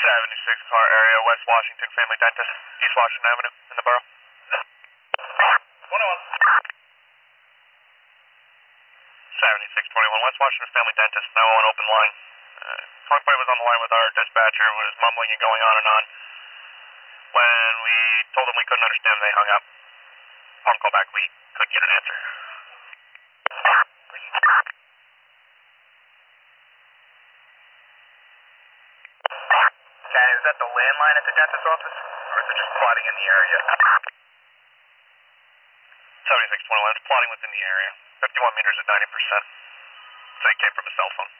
76 car area, West Washington Family Dentist, East Washington Avenue, in the borough. 101. 7621 West Washington Family Dentist, now on open line. Convoy was on the line with our dispatcher, was mumbling and going on and on. When we told them we couldn't understand, they hung up. Phone call back, we couldn't get an answer. And is that the landline at the dentist's office? Or is it just plotting in the area? 7621, it's plotting within the area. 51 meters at 90%. So he came from a cell phone.